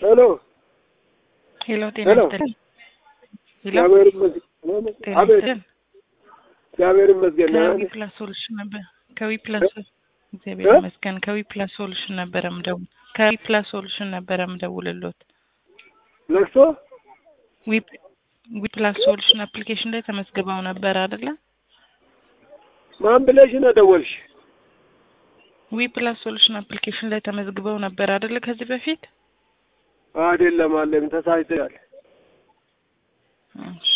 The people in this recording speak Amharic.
ሄሎ ሄሎ ጤናስተን እግዚአብሔር ይመስገን ከዊ ፕላስ ሶሉሽን ነበር ከዊ ፕላስ እግዚአብሔር ይመስገን ከዊ ፕላስ ሶሉሽን ነበር ምደው ከዊ ፕላስ ሶሉሽን ነበር ምደውልሎት ለክሶ ዊ ፕላስ ሶሉሽን አፕሊኬሽን ላይ ተመስግባው ነበር አይደለ ማን ብለሽ ነው ደወልሽ ዊ ፕላስ ሶሉሽን አፕሊኬሽን ላይ ተመስግበው ነበር አይደለ ከዚህ በፊት አይደለም አለም ተሳይተሻል